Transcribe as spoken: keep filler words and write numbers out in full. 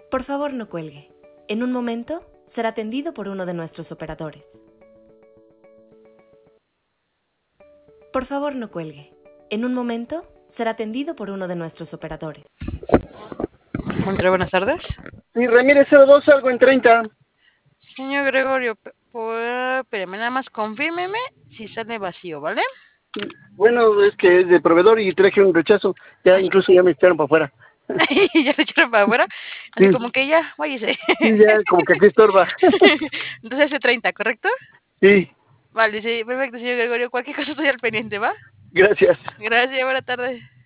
Por favor, no cuelgue. En un momento será atendido por uno de nuestros operadores. Por favor, no cuelgue. En un momento será atendido por uno de nuestros operadores. Monterrey, buenas tardes. Sí, Ramírez cero dos, algo en treinta. Señor Gregorio, p- por... espéreme, nada más confírmeme si sale vacío, ¿vale? Bueno, es que es de proveedor y traje un rechazo. Ya Ay. incluso ya me echaron para afuera. Ya le echaron para afuera. Así Sí. como que ya, váyase. Sí, ya como que aquí estorba. Entonces hace treinta, ¿correcto? Sí, Vale, sí, perfecto, señor Gregorio. Cualquier cosa estoy al pendiente, ¿va? gracias. Gracias, buena tarde.